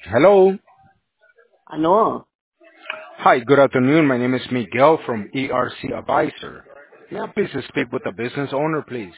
Hello. Ano? Hi, good afternoon. My name is Miguel from ERC Advisor. May I please speak with the business owner, please?